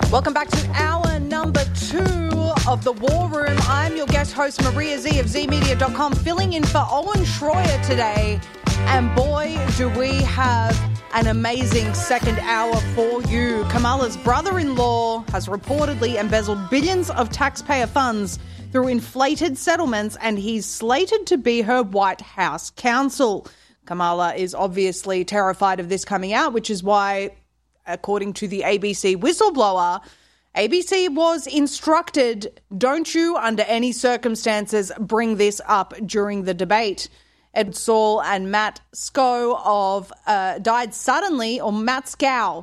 Welcome back to hour number 2 of The War Room. I'm your guest host, Maria Z of zmedia.com, filling in for Owen Schroyer today. And boy, do we have an amazing second hour for you. Kamala's brother-in-law has reportedly embezzled billions of taxpayer funds through inflated settlements, and he's slated to be her White House counsel. Kamala is obviously terrified of this coming out, which is why, according to the ABC whistleblower, ABC was instructed, don't you, under any circumstances, bring this up during the debate. Ed Saul and Matt Scow died suddenly, or Matt Scow,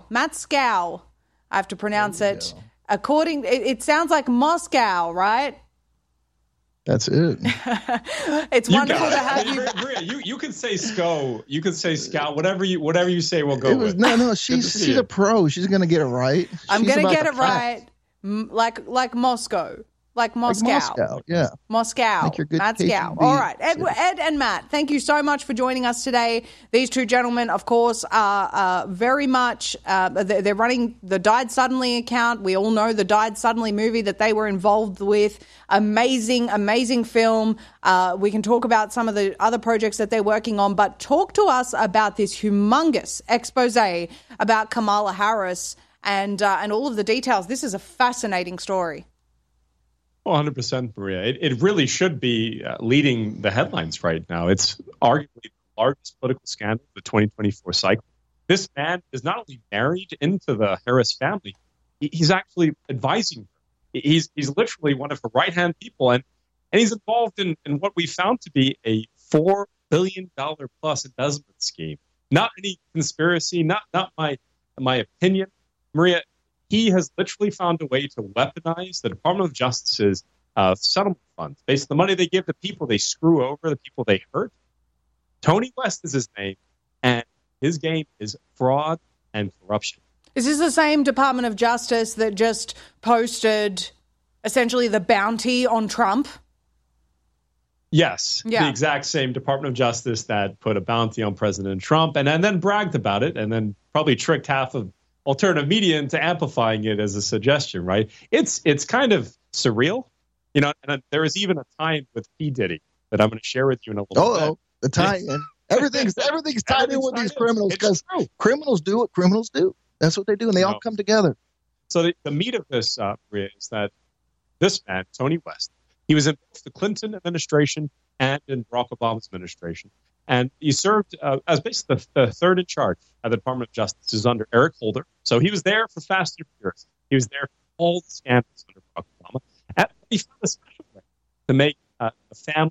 I have to pronounce it. It sounds like Moscow, right? That's it. It's wonderful to have you. Maria, you can say Scow, you can say Scout, whatever you say, we'll go with. No, she's a pro. She's gonna get it right. I'm gonna get it right, like Moscow. Like Moscow. Yeah. Moscow. Matt Scow. All right. Ed and Matt, thank you so much for joining us today. These two gentlemen, of course, are very much, they're running the Died Suddenly account. We all know the Died Suddenly movie that they were involved with. Amazing, amazing film. We can talk about some of the other projects that they're working on, but talk to us about this humongous expose about Kamala Harris and all of the details. This is a fascinating story. 100%, Maria. It really should be leading the headlines right now. It's arguably the largest political scandal of the 2024 cycle. This man is not only married into the Harris family, he's actually advising her. He's literally one of her right-hand people, and he's involved in what we found to be a $4 billion plus embezzlement scheme. Not any conspiracy, not my opinion. Maria, he has literally found a way to weaponize the Department of Justice's settlement funds. Based on the money they give to people they screw over, the people they hurt. Tony West is his name, and his game is fraud and corruption. Is this the same Department of Justice that just posted essentially the bounty on Trump? Yes, the exact same Department of Justice that put a bounty on President Trump and then bragged about it and then probably tricked half of alternative media into amplifying it as a suggestion, right? It's kind of surreal, and there is even a tie-in with P. Diddy that I'm going to share with you in a little bit. The tie-in. Everything's tied in with these criminals because criminals do what criminals do. That's what they do, and they all come together. So the meat of this, Maria, is that this man, Tony West, he was in both the Clinton administration and in Barack Obama's administration. And he served as basically the third in charge at the Department of Justice is under Eric Holder. So he was there for Fast and Furious. He was there for all the scandals under Barack Obama. And he found a special way to make the family,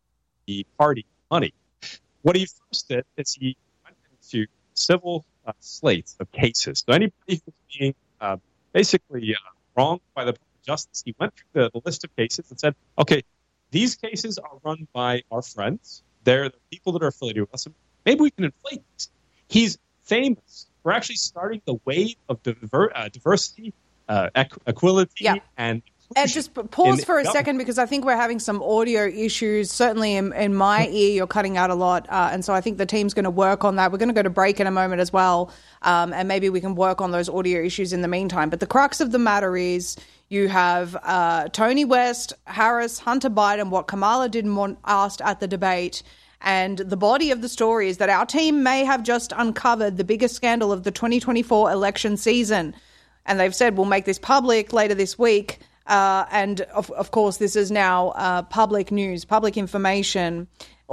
the party, money. What he first did is he went into civil slates of cases. So anybody who was being basically wronged by the Department of Justice, he went through the list of cases and said, okay, these cases are run by our friends. They're the people that are affiliated with us. Maybe we can inflate this. He's famous. We're actually starting the wave of diversity, equality, and Ed, just pause for a second because I think we're having some audio issues. Certainly in my ear, you're cutting out a lot. And so I think the team's going to work on that. We're going to go to break in a moment as well. And maybe we can work on those audio issues in the meantime. But the crux of the matter is you have Tony West, Harris, Hunter Biden, what Kamala didn't want asked at the debate. And the body of the story is that our team may have just uncovered the biggest scandal of the 2024 election season. And they've said we'll make this public later this week. And of course, this is now public news, public information.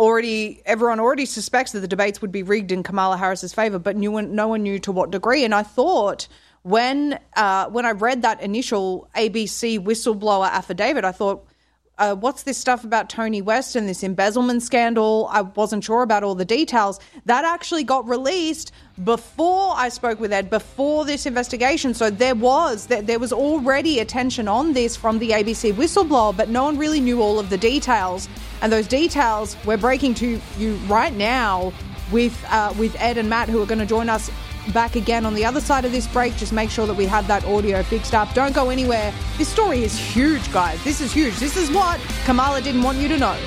Everyone already suspects that the debates would be rigged in Kamala Harris's favor, but no one knew to what degree. And I thought when I read that initial ABC whistleblower affidavit, I thought, what's this stuff about Tony West and this embezzlement scandal? I wasn't sure about all the details. That actually got released before I spoke with Ed, before this investigation. So there was already attention on this from the ABC whistleblower, but no one really knew all of the details. And those details we're breaking to you right now with Ed and Matt, who are going to join us back again on the other side of this break. Just make sure that we have that audio fixed up. Don't go anywhere. This story is huge, guys. This is huge. This is what Kamala didn't want you to know.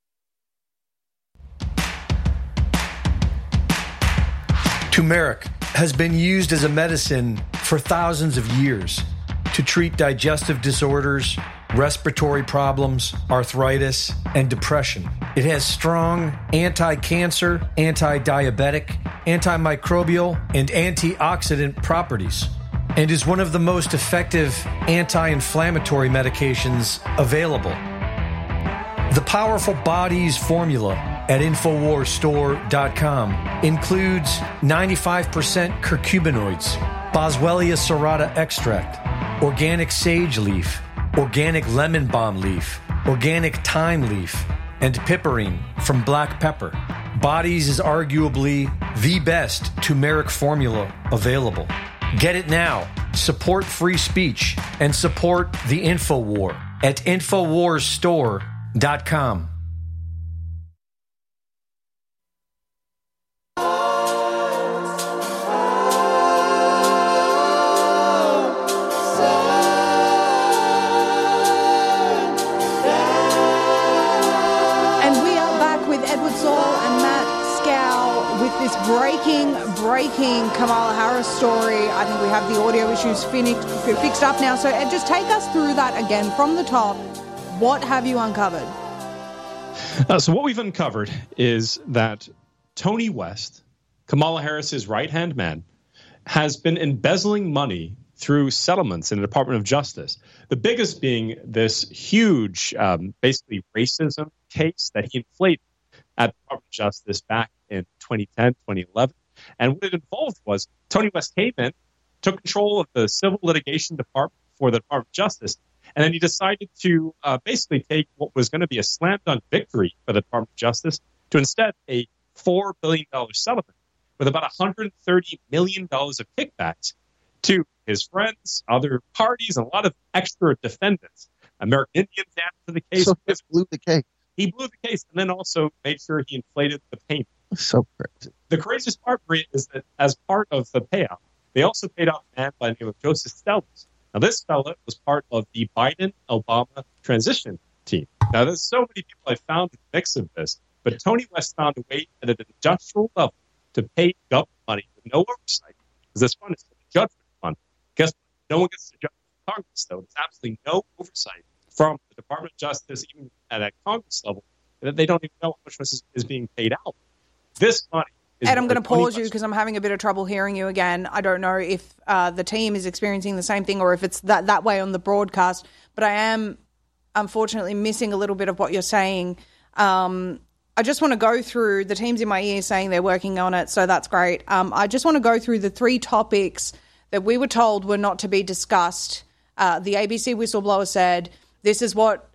Turmeric. has been used as a medicine for thousands of years to treat digestive disorders, respiratory problems, arthritis, and depression. It has strong anti-cancer, anti-diabetic, antimicrobial, and antioxidant properties, and is one of the most effective anti-inflammatory medications available. The Powerful Bodies formula at InfoWarsStore.com includes 95% curcuminoids, Boswellia serrata extract, organic sage leaf, organic lemon balm leaf, organic thyme leaf, and piperine from black pepper. Bodies is arguably the best turmeric formula available. Get it now. Support free speech and support the InfoWar at InfoWarsStore.com. Breaking Kamala Harris story. I think we have the audio issues fixed up now. So Ed, just take us through that again from the top. What have you uncovered? So what we've uncovered is that Tony West, Kamala Harris's right-hand man, has been embezzling money through settlements in the Department of Justice. The biggest being this huge, basically racism case that he inflated at the Department of Justice back in 2010, 2011. And what it involved was Tony West came in, took control of the civil litigation department for the Department of Justice, and then he decided to basically take what was going to be a slam dunk victory for the Department of Justice to instead a $4 billion settlement with about $130 million of kickbacks to his friends, other parties, and a lot of extra defendants. American Indians added to the case. So he blew the case. He blew the case and then also made sure he inflated the payment. So crazy. The craziest part, Maria, is that as part of the payout, they also paid off a man by the name of Joseph Stellas. Now, this fella was part of the Biden-Obama transition team. Now, there's so many people I found in the mix of this, but Tony West found a way at an industrial level to pay government money with no oversight, because this fund is a judgment fund. Guess what? No one gets to judge Congress, though. There's absolutely no oversight from the Department of Justice, even at a Congress level, that they don't even know how much is being paid out. This money is... Ed, I'm going to pause you because I'm having a bit of trouble hearing you again. I don't know if the team is experiencing the same thing or if it's that way on the broadcast, but I am unfortunately missing a little bit of what you're saying. I just want to go through, the team's in my ear saying they're working on it, so that's great. I just want to go through the 3 topics that we were told were not to be discussed. The ABC whistleblower said this is what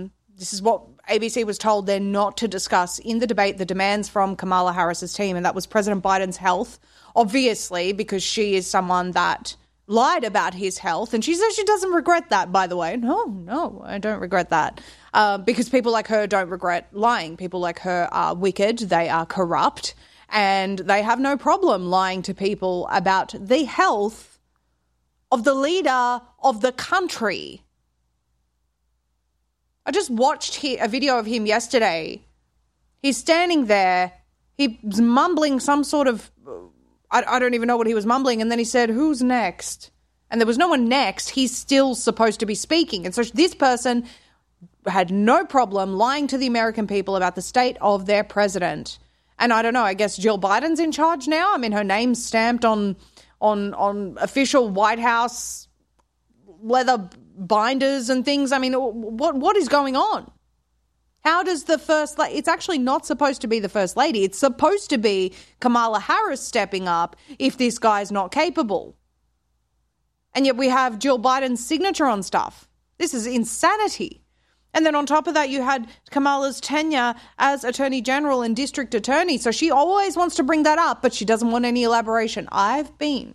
ABC was told they're not to discuss in the debate, the demands from Kamala Harris's team, and that was President Biden's health, obviously, because she is someone that lied about his health, and she says she doesn't regret that, by the way. No, I don't regret that, because people like her don't regret lying. People like her are wicked, they are corrupt, and they have no problem lying to people about the health of the leader of the country. I just watched a video of him yesterday. He's standing there. He's mumbling some sort of... I don't even know what he was mumbling. And then he said, who's next? And there was no one next. He's still supposed to be speaking. And so this person had no problem lying to the American people about the state of their president. And I don't know, I guess Jill Biden's in charge now. I mean, her name's stamped on official White House leather binders and things. I mean, what is going on? How does the first lady... It's actually not supposed to be the first lady. It's supposed to be Kamala Harris stepping up if this guy's not capable. And yet we have Jill Biden's signature on stuff. This is insanity. And then on top of that, you had Kamala's tenure as Attorney General and District Attorney. So she always wants to bring that up, but she doesn't want any elaboration. Let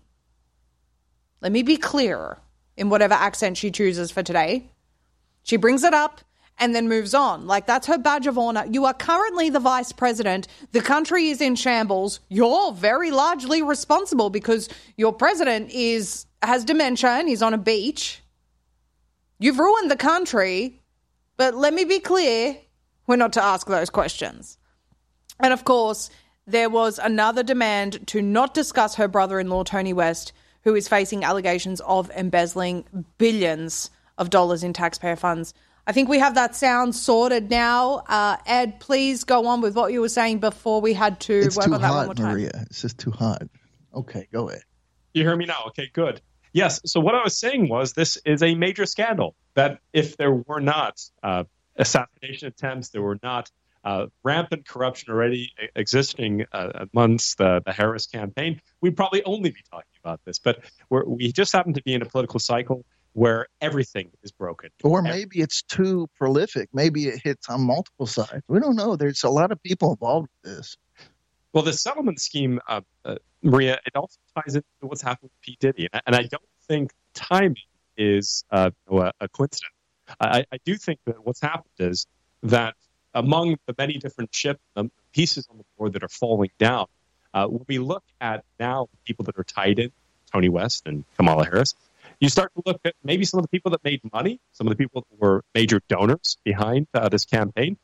me be clear in whatever accent she chooses for today. She brings it up and then moves on. Like, that's her badge of honor. You are currently the vice president. The country is in shambles. You're very largely responsible because your president has dementia and he's on a beach. You've ruined the country. But let me be clear, we're not to ask those questions. And of course, there was another demand to not discuss her brother-in-law, Tony West, who is facing allegations of embezzling billions of dollars in taxpayer funds. I think we have that sound sorted now. Ed, please go on with what you were saying before we had to work on that one more time. Maria. It's just too hot. Okay, go ahead. You hear me now? Okay, good. Yes, so what I was saying was this is a major scandal, that if there were not assassination attempts, there were not rampant corruption already existing amongst the Harris campaign, we'd probably only be talking about this. But we just happen to be in a political cycle where everything is broken. Or maybe it's too prolific. Maybe it hits on multiple sides. We don't know. There's a lot of people involved with this. Well, the settlement scheme, Maria, it also ties into what's happened with P. Diddy. And I don't think timing is a coincidence. I do think that what's happened is that among the many different pieces on the board that are falling down, when we look at now the people that are tied in, Tony West and Kamala Harris, you start to look at maybe some of the people that made money, some of the people that were major donors behind this campaign.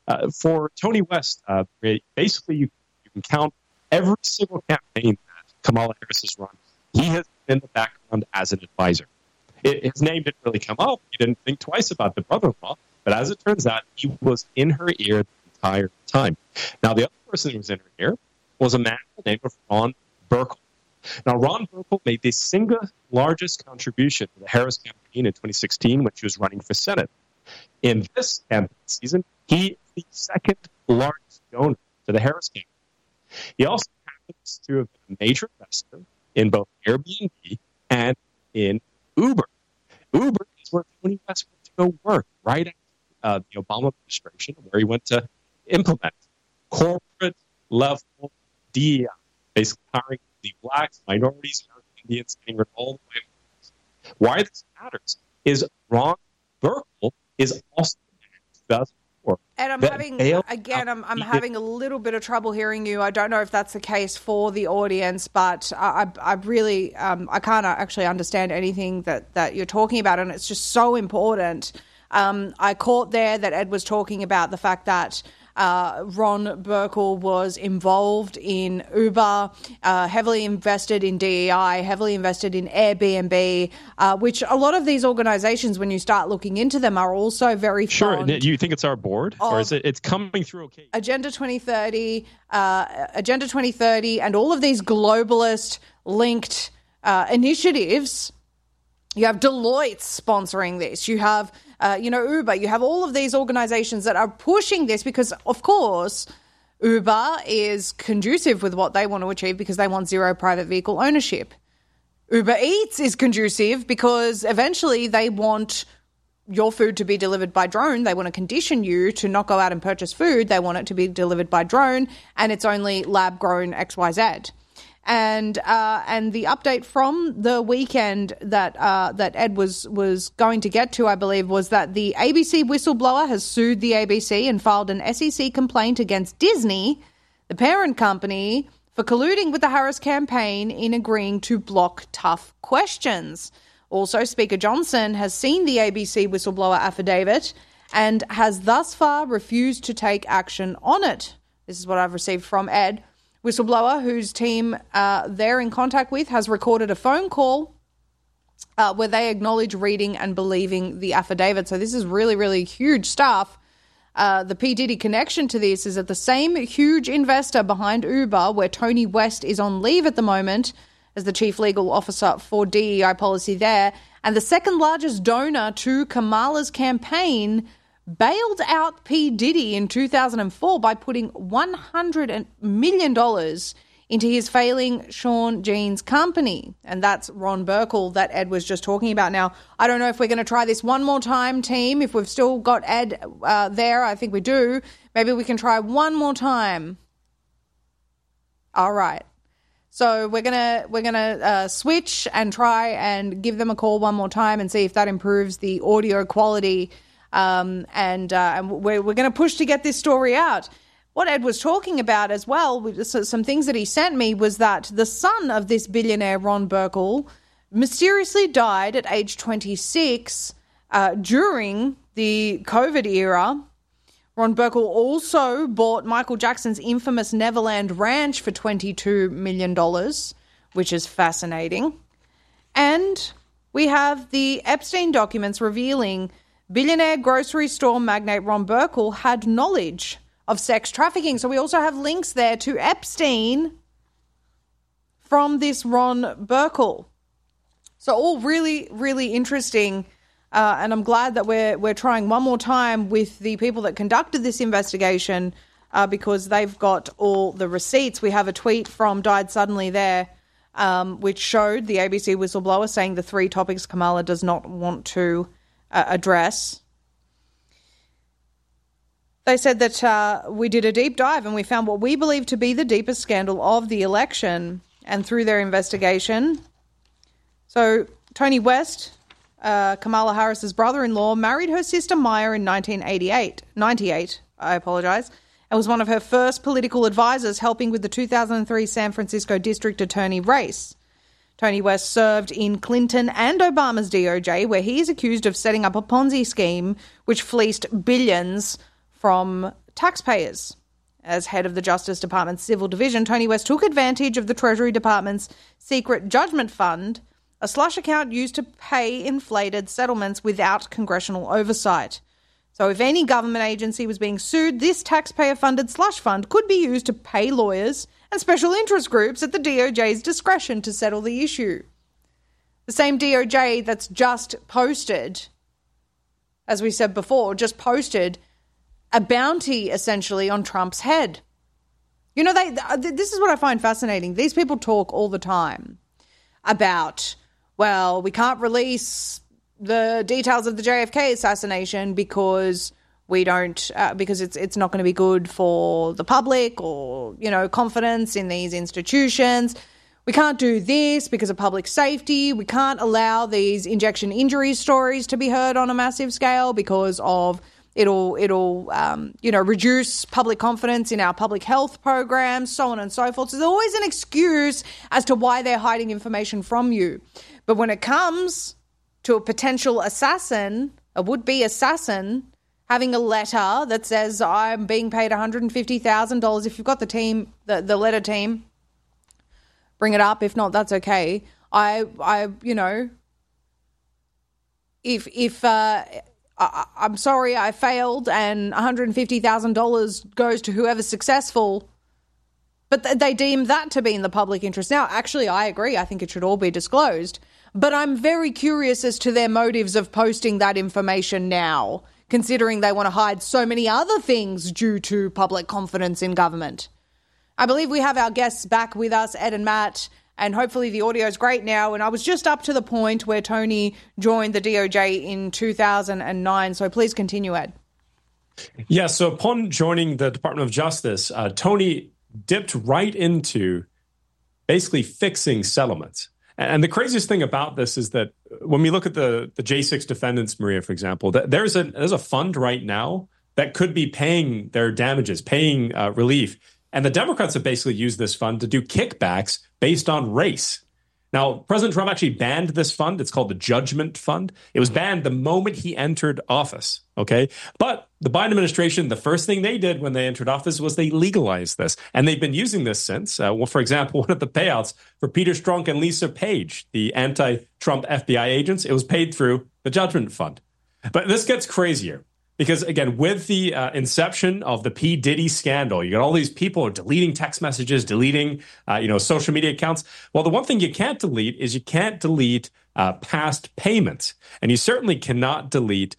For Tony West, basically you can count every single campaign that Kamala Harris has run. He has been in the background as an advisor. His name didn't really come up. He didn't think twice about the brother-in-law. But as it turns out, he was in her ear the entire time. Now, the other person who was in her ear was a man by the name of Ron Burkle. Now, Ron Burkle made the single largest contribution to the Harris campaign in 2016 when she was running for Senate. In this campaign season, he is the second largest donor to the Harris campaign. He also happens to have been a major investor in both Airbnb and in Uber. Uber is where Tony West went to go work right after the Obama administration, where he went to implement corporate level DEI, basically hiring the blacks, minorities, American Indians, getting rid of all the way. Why this matters is Ron Burkle is also in 2004. And I'm having a little bit of trouble hearing you. I don't know if that's the case for the audience, but I really I can't actually understand anything that you're talking about, and it's just so important. I caught there that Ed was talking about the fact that Ron Burkle was involved in Uber, heavily invested in DEI, heavily invested in Airbnb, which a lot of these organizations, when you start looking into them, are also very fond. Sure. Do you think it's our board, or is it's coming through okay? Agenda 2030, and all of these globalist linked initiatives. You have Deloitte sponsoring this. You have, Uber. You have all of these organizations that are pushing this because, of course, Uber is conducive with what they want to achieve because they want zero private vehicle ownership. Uber Eats is conducive because eventually they want your food to be delivered by drone. They want to condition you to not go out and purchase food. They want it to be delivered by drone, and it's only lab-grown XYZ. And the update from the weekend that Ed was going to get to, I believe, was that the ABC whistleblower has sued the ABC and filed an SEC complaint against Disney, the parent company, for colluding with the Harris campaign in agreeing to block tough questions. Also, Speaker Johnson has seen the ABC whistleblower affidavit and has thus far refused to take action on it. This is what I've received from Ed. Whistleblower, whose team they're in contact with, has recorded a phone call where they acknowledge reading and believing the affidavit. So this is really, really huge stuff. The P. Diddy connection to this is that the same huge investor behind Uber, where Tony West is on leave at the moment as the chief legal officer for DEI policy there, and the second largest donor to Kamala's campaign, bailed out P. Diddy in 2004 by putting $100 million into his failing Sean Jean's company. And that's Ron Burkle that Ed was just talking about. Now, I don't know if we're going to try this one more time, team. If we've still got Ed there, I think we do. Maybe we can try one more time. All right. So we're gonna switch and try and give them a call one more time and see if that improves the audio quality. And we're going to push to get this story out. What Ed was talking about as well, some things that he sent me, was that the son of this billionaire, Ron Burkle, mysteriously died at age 26 during the COVID era Ron Burkle also bought Michael Jackson's infamous Neverland Ranch for $22 million, which is fascinating. And we have the Epstein documents revealing billionaire grocery store magnate Ron Burkle had knowledge of sex trafficking. So we also have links there to Epstein from this Ron Burkle. So all really, really interesting. And I'm glad that we're trying one more time with the people that conducted this investigation because they've got all the receipts. We have a tweet from Died Suddenly there, which showed the ABC whistleblower saying the 3 topics Kamala does not want to address. They said that we did a deep dive and we found what we believe to be the deepest scandal of the election. And through their investigation, so Tony West, Kamala Harris's brother-in-law, married her sister Maya in 98, and was one of her first political advisors helping with the 2003 San Francisco District Attorney race. Tony West served in Clinton and Obama's DOJ, where he is accused of setting up a Ponzi scheme which fleeced billions from taxpayers. As head of the Justice Department's Civil Division, Tony West took advantage of the Treasury Department's secret judgment fund, a slush account used to pay inflated settlements without congressional oversight. So if any government agency was being sued, this taxpayer-funded slush fund could be used to pay lawyers and special interest groups at the DOJ's discretion to settle the issue. The same DOJ that's just posted, as we said before, just posted a bounty essentially on Trump's head. You know, this is what I find fascinating. These people talk all the time about, well, we can't release the details of the JFK assassination because we don't, because it's not going to be good for the public or, you know, confidence in these institutions. We can't do this because of public safety. We can't allow these injection injury stories to be heard on a massive scale because of it'll reduce public confidence in our public health programs, so on and so forth. So there's always an excuse as to why they're hiding information from you. But when it comes to a potential assassin, a would-be assassin, having a letter that says, I'm being paid $150,000, if you've got the team, the letter team, bring it up. If not, that's okay. I'm sorry, I failed, and $150,000 goes to whoever's successful. But they deem that to be in the public interest. Now, actually, I agree. I think it should all be disclosed. But I'm very curious as to their motives of posting that information now, considering they want to hide so many other things due to public confidence in government. I believe we have our guests back with us, Ed and Matt, and hopefully the audio is great now. And I was just up to the point where Tony joined the DOJ in 2009. So please continue, Ed. Yeah, so upon joining the Department of Justice, Tony dipped right into basically fixing settlements. And the craziest thing about this is that when we look at the J6 defendants, Maria, for example, there's a fund right now that could be paying their damages, paying relief. And the Democrats have basically used this fund to do kickbacks based on race. Now, President Trump actually banned this fund. It's called the Judgment Fund. It was banned the moment he entered office, okay? But the Biden administration, the first thing they did when they entered office was they legalized this. And they've been using this since. For example, one of the payouts for Peter Strzok and Lisa Page, the anti-Trump FBI agents, it was paid through the Judgment Fund. But this gets crazier. Because, again, with the inception of the P. Diddy scandal, you got all these people deleting text messages, deleting, social media accounts. Well, the one thing you can't delete is you can't delete past payments. And you certainly cannot delete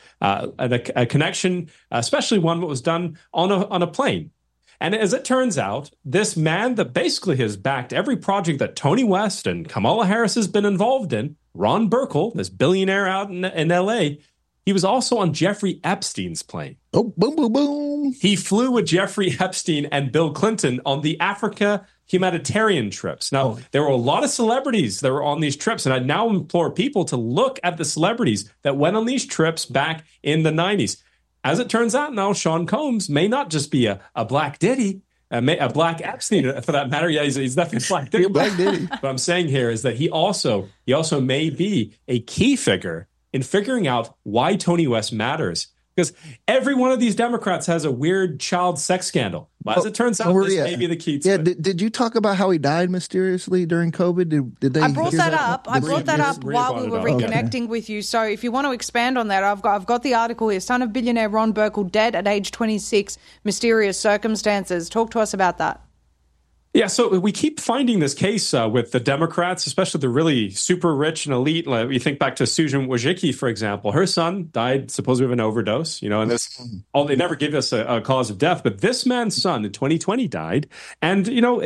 a connection, especially one that was done on a plane. And as it turns out, this man that basically has backed every project that Tony West and Kamala Harris has been involved in, Ron Burkle, this billionaire out in L.A., he was also on Jeffrey Epstein's plane. Oh, boom, boom, boom. He flew with Jeffrey Epstein and Bill Clinton on the Africa humanitarian trips. Now, there were a lot of celebrities that were on these trips, and I now implore people to look at the celebrities that went on these trips back in the 90s. As it turns out now, Sean Combs may not just be a black Diddy, a black Epstein for that matter. Yeah, he's definitely a black Diddy. A black Diddy. What I'm saying here is that he also may be a key figure in figuring out why Tony West matters Because every one of these Democrats has a weird child sex scandal. But as it turns out, this may be the key to it. Did you talk about how he died mysteriously during COVID? Did they? I brought that up. I brought that up while we were reconnecting with you. So if you want to expand on that, I've got the article here. Son of billionaire Ron Burkle dead at age 26, mysterious circumstances. Talk to us about that. Yeah, so we keep finding this case with the Democrats, especially the really super rich and elite. Like, you think back to Susan Wojcicki, for example. Her son died supposedly of an overdose, and they never give us a cause of death. But this man's son in 2020 died. And,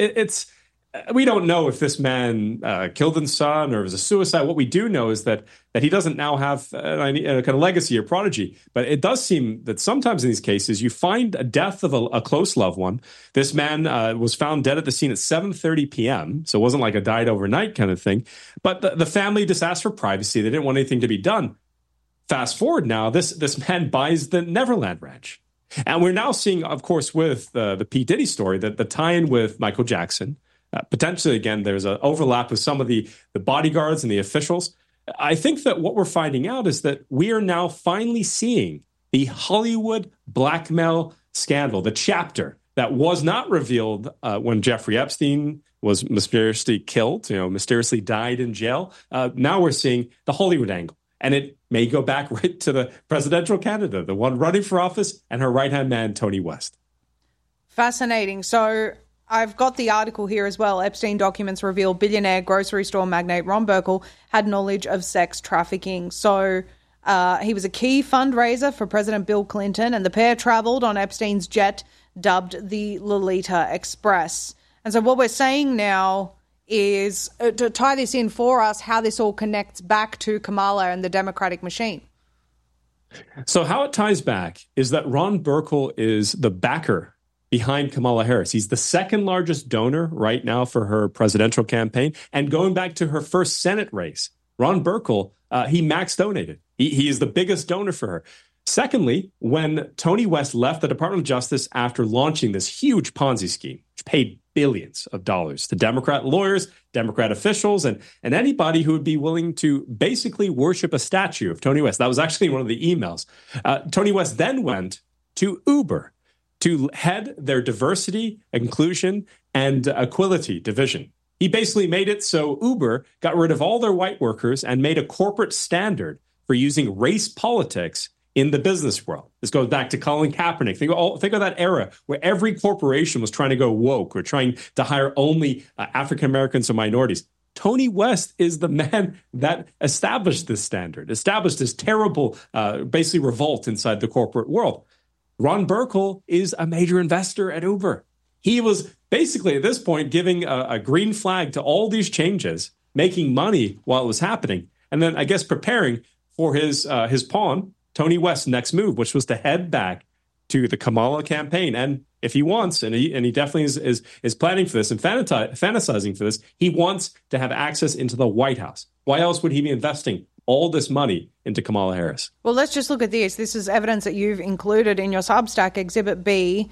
we don't know if this man killed his son or it was a suicide. What we do know is that he doesn't now have a kind of legacy or prodigy. But it does seem that sometimes in these cases, you find a death of a close loved one. This man was found dead at the scene at 7:30 p.m., so it wasn't like a died overnight kind of thing. But the family just asked for privacy. They didn't want anything to be done. Fast forward now, this man buys the Neverland Ranch. And we're now seeing, of course, with the P. Diddy story, that the tie-in with Michael Jackson. Potentially, again, there's an overlap with some of the bodyguards and the officials. I think that what we're finding out is that we are now finally seeing the Hollywood blackmail scandal, the chapter that was not revealed when Jeffrey Epstein was mysteriously killed, mysteriously died in jail. Now we're seeing the Hollywood angle. And it may go back right to the presidential candidate, the one running for office, and her right-hand man, Tony West. Fascinating. So I've got the article here as well. Epstein documents reveal billionaire grocery store magnate Ron Burkle had knowledge of sex trafficking. So he was a key fundraiser for President Bill Clinton, and the pair traveled on Epstein's jet dubbed the Lolita Express. And so what we're saying now is, to tie this in for us, how this all connects back to Kamala and the Democratic machine. So how it ties back is that Ron Burkle is the backer behind Kamala Harris. He's the second largest donor right now for her presidential campaign. And going back to her first Senate race, Ron Burkle, he max donated. He is the biggest donor for her. Secondly, when Tony West left the Department of Justice after launching this huge Ponzi scheme, which paid billions of dollars to Democrat lawyers, Democrat officials, and anybody who would be willing to basically worship a statue of Tony West. That was actually one of the emails. Tony West then went to Uber to head their diversity, inclusion, and equality division. He basically made it so Uber got rid of all their white workers and made a corporate standard for using race politics in the business world. This goes back to Colin Kaepernick. Think of that era where every corporation was trying to go woke or trying to hire only African Americans or minorities. Tony West is the man that established this standard, established this terrible, basically revolt inside the corporate world. Ron Burkle is a major investor at Uber. He was basically at this point giving a green flag to all these changes, making money while it was happening, and then I guess preparing for his pawn, Tony West's next move, which was to head back to the Kamala campaign. And if he wants, and he definitely is planning for this and fantasizing for this, he wants to have access into the White House. Why else would he be investing all this money into Kamala Harris? Well, let's just look at this. This is evidence that you've included in your Substack, Exhibit B.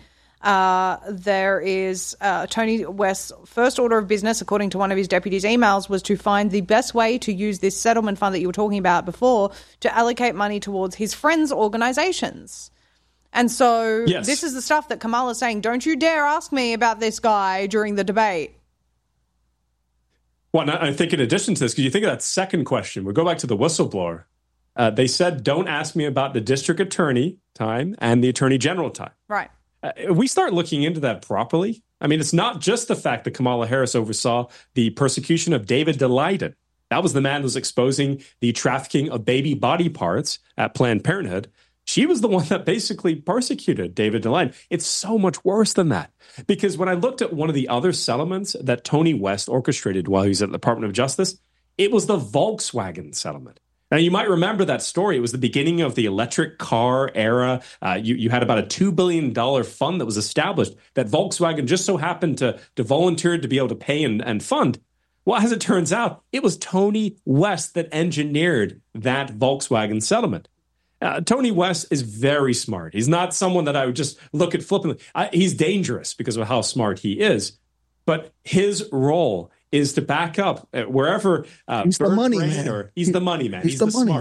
There is Tony West's first order of business, according to one of his deputies' emails, was to find the best way to use this settlement fund that you were talking about before to allocate money towards his friends' organizations. And so This is the stuff that Kamala's saying, don't you dare ask me about this guy during the debate. Well, I think in addition to this, because you think of that second question, we'll go back to the whistleblower. They said, don't ask me about the district attorney time and the attorney general time. Right. We start looking into that properly. I mean, it's not just the fact that Kamala Harris oversaw the persecution of David Daleiden. That was the man who was exposing the trafficking of baby body parts at Planned Parenthood. She was the one that basically persecuted David Daleiden. It's so much worse than that. Because when I looked at one of the other settlements that Tony West orchestrated while he was at the Department of Justice, it was the Volkswagen settlement. Now, you might remember that story. It was the beginning of the electric car era. You had about a $2 billion fund that was established that Volkswagen just so happened to volunteer to be able to pay and fund. Well, as it turns out, it was Tony West that engineered that Volkswagen settlement. Tony West is very smart. He's not someone that I would just look at flippantly. He's dangerous because of how smart he is. But his role is to back up wherever he's the money man. He's the money man. He's the smarts.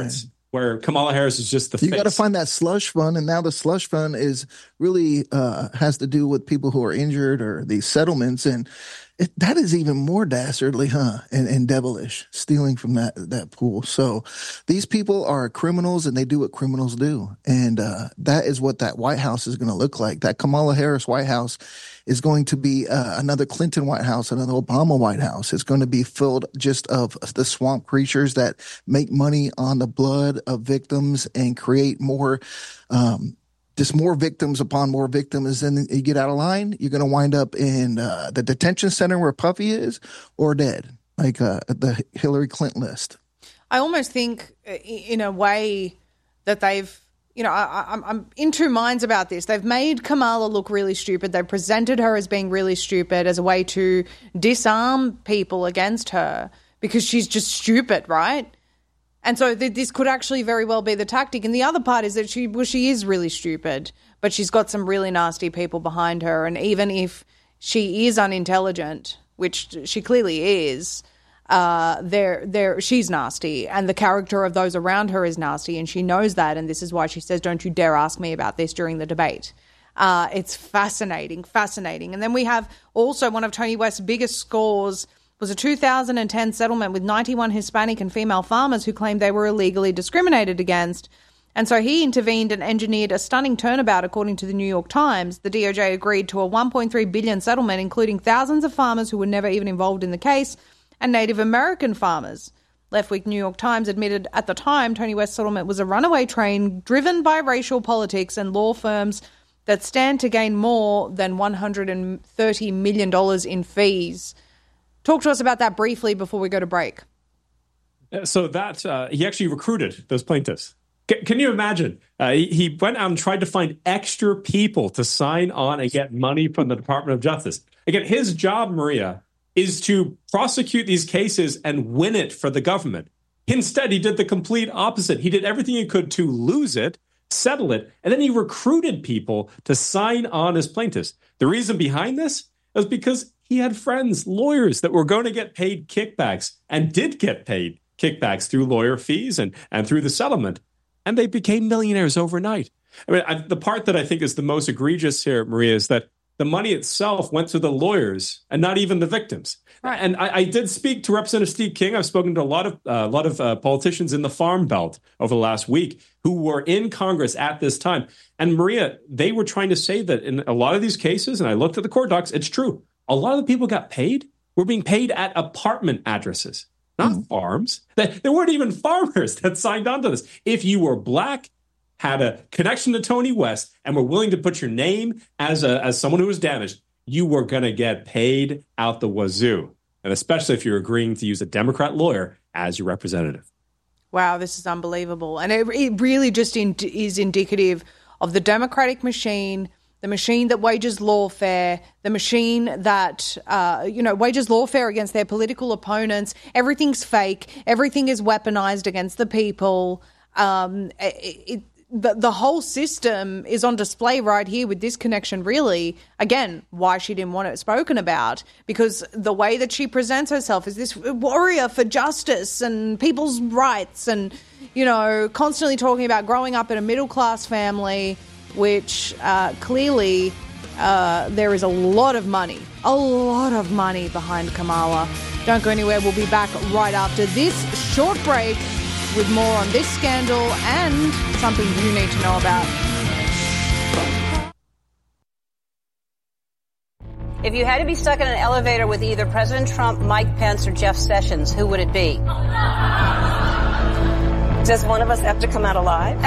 where Kamala Harris is just the face. You got to find that slush fund, and now the slush fund is really has to do with people who are injured or these settlements, and that is even more dastardly, and devilish, stealing from that pool. So these people are criminals, and they do what criminals do, and that is what that White House is going to look like. That Kamala Harris White House is going to be another Clinton White House, another Obama White House. It's going to be filled just of the swamp creatures that make money on the blood of victims and create more, just more victims upon more victims. And then you get out of line, you're going to wind up in the detention center where Puffy is, or dead, like the Hillary Clinton list. I almost think, in a way, that they've, I'm in two minds about this. They've made Kamala look really stupid. They've presented her as being really stupid as a way to disarm people against her because she's just stupid, right? And so this could actually very well be the tactic. And the other part is that she is really stupid, but she's got some really nasty people behind her. And even if she is unintelligent, which she clearly is, she's nasty, and the character of those around her is nasty, and she knows that, and this is why she says, don't you dare ask me about this during the debate. It's fascinating. And then we have also one of Tony West's biggest scores was a 2010 settlement with 91 Hispanic and female farmers who claimed they were illegally discriminated against. And so he intervened and engineered a stunning turnabout, according to the New York Times. The DOJ agreed to a $1.3 billion settlement, including thousands of farmers who were never even involved in the case, and Native American farmers. Left-wing New York Times admitted at the time Tony West's settlement was a runaway train driven by racial politics and law firms that stand to gain more than $130 million in fees. Talk to us about that briefly before we go to break. So that he actually recruited those plaintiffs. Can you imagine? He went out and tried to find extra people to sign on and get money from the Department of Justice. Again, his job, Maria, is to prosecute these cases and win it for the government. Instead, he did the complete opposite. He did everything he could to lose it, settle it, and then he recruited people to sign on as plaintiffs. The reason behind this was because he had friends, lawyers, that were going to get paid kickbacks and did get paid kickbacks through lawyer fees and through the settlement. And they became millionaires overnight. I mean, the part that I think is the most egregious here, Maria, is that the money itself went to the lawyers and not even the victims. Right. And I did speak to Representative Steve King. I've spoken to a lot of politicians in the Farm Belt over the last week who were in Congress at this time. And Maria, they were trying to say that in a lot of these cases, and I looked at the court docs, it's true. A lot of the people got paid were being paid at apartment addresses, not farms. There weren't even farmers that signed on to this. If you were black, had a connection to Tony West, and were willing to put your name as someone who was damaged, you were going to get paid out the wazoo. And especially if you're agreeing to use a Democrat lawyer as your representative. Wow, this is unbelievable. And it really just is indicative of the Democratic machine, the machine that wages lawfare, the machine that, wages lawfare against their political opponents. Everything's fake. Everything is weaponized against the people. The whole system is on display right here with this connection, really. Again, why she didn't want it spoken about, because the way that she presents herself is this warrior for justice and people's rights and, constantly talking about growing up in a middle-class family, which clearly there is a lot of money behind Kamala. Don't go anywhere. We'll be back right after this short break with more on this scandal and something you need to know about. If you had to be stuck in an elevator with either President Trump, Mike Pence, or Jeff Sessions, who would it be? Does one of us have to come out alive?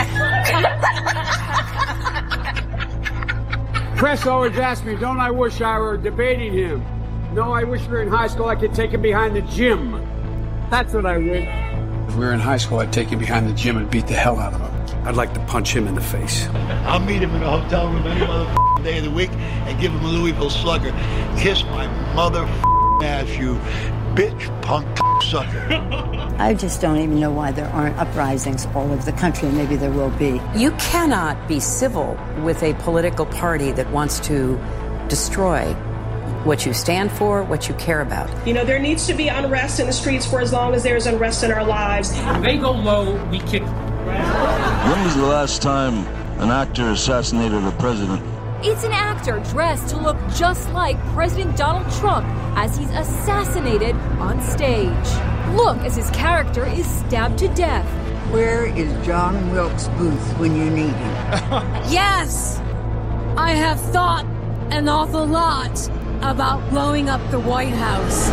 Press always asks me, don't I wish I were debating him? No, I wish we were in high school, I could take him behind the gym. That's what I wish. If we were in high school, I'd take him behind the gym and beat the hell out of him. I'd like to punch him in the face. I'll meet him in a hotel room any motherfucking day of the week and give him a Louisville Slugger. Kiss my motherfucking ass, you bitch punk sucker. I just don't even know why there aren't uprisings all over the country, and maybe there will be. You cannot be civil with a political party that wants to destroy what you stand for, what you care about. There needs to be unrest in the streets for as long as there's unrest in our lives. When they go low, we kick When was the last time an actor assassinated a president? It's an actor dressed to look just like President Donald Trump as he's assassinated on stage. Look as his character is stabbed to death. Where is John Wilkes Booth when you need him? Yes! I have thought an awful lot about blowing up the White House.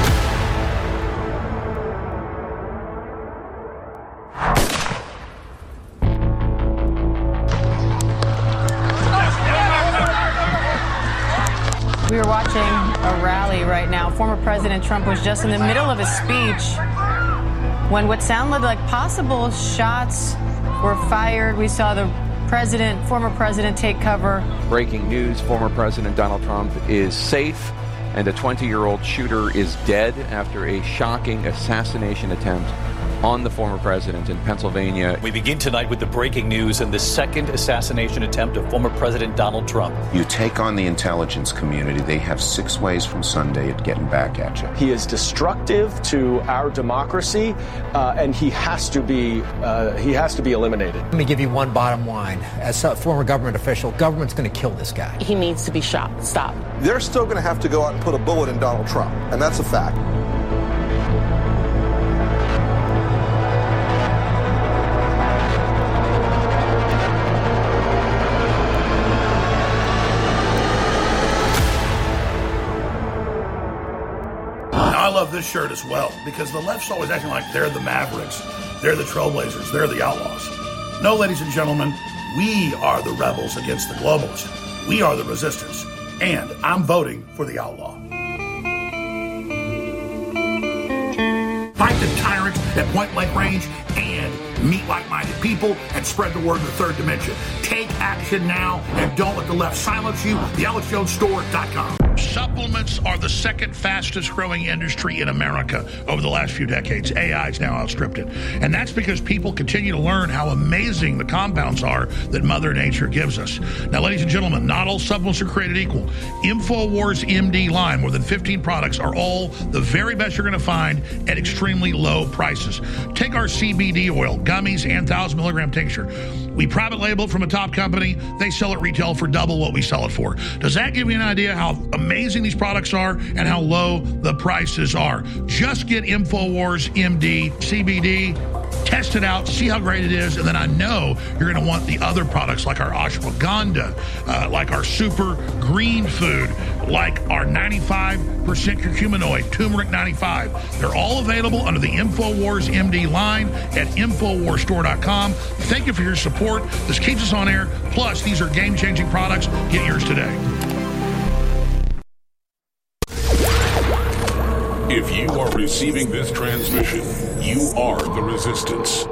We are watching a rally right now. Former President Trump was just in the middle of his speech when what sounded like possible shots were fired. We saw the former president, take cover. Breaking news, former President Donald Trump is safe, and a 20-year-old shooter is dead after a shocking assassination attempt on the former president in Pennsylvania. We begin tonight with the breaking news and the second assassination attempt of former President Donald Trump. You take on the intelligence community, they have 6 ways from Sunday at getting back at you. He is destructive to our democracy, and he has to be eliminated. Let me give you one bottom line. As a former government official, government's going to kill this guy. He needs to be shot. Stop. They're still going to have to go out and put a bullet in Donald Trump, and that's a fact. I love this shirt as well because the left's always acting like they're the Mavericks, they're the Trailblazers, they're the Outlaws. No, ladies and gentlemen, we are the rebels against the globalists. We are the resistance, and I'm voting for the outlaw. Fight the tyrants at point-blank range and meet like-minded people and spread the word in the third dimension. Take action now and don't let the left silence you. TheAlexJonesStore.com. Supplements are the second fastest growing industry in America over the last few decades. AI's now outstripped it. And that's because people continue to learn how amazing the compounds are that Mother Nature gives us. Now, ladies and gentlemen, not all supplements are created equal. InfoWars MD line, more than 15 products, are all the very best you're going to find at extremely low prices. Take our CBD oil, gummies, and 1,000 milligram tincture. We private label it from a top company. They sell it retail for double what we sell it for. Does that give you an idea how amazing these products are and how low the prices are? Just get InfoWars MD CBD, test it out, see how great it is, and then I know you're going to want the other products like our ashwagandha, like our super green food, like our 95% curcuminoid, turmeric 95. They're all available under the InfoWars MD line at InfoWarsStore.com. Thank you for your support. This keeps us on air. Plus, these are game-changing products. Get yours today. If you are receiving this transmission, you are the resistance.